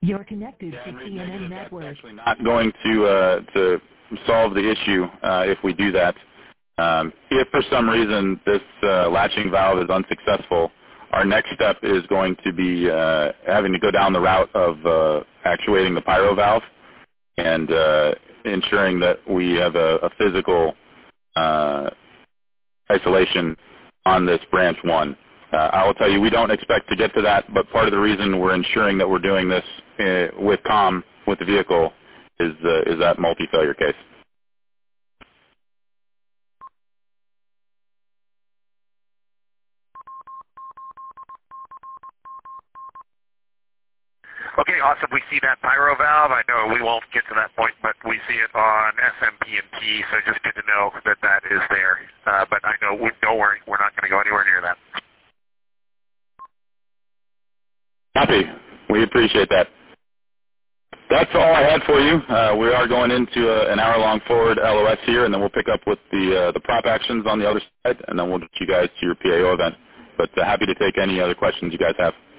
You're connected to and CNN that's Network. actually not going to solve the issue if we do that. If for some reason this latching valve is unsuccessful, our next step is going to be having to go down the route of actuating the pyro valve and ensuring that we have a physical isolation on this branch 1. I will tell you, we don't expect to get to that, but part of the reason we're ensuring that we're doing this with COM, with the vehicle, is that multi-failure case. Okay, awesome. We see that pyro valve. I know we won't get to that point, but we see it on SMP&T, so just good to know that that is there. But I know, don't worry, we're not going to go anywhere near that. Copy. We appreciate that. That's all I had for you. We are going into an hour-long forward LOS here, and then we'll pick up with the prop actions on the other side, and then we'll get you guys to your PAO event. But happy to take any other questions you guys have.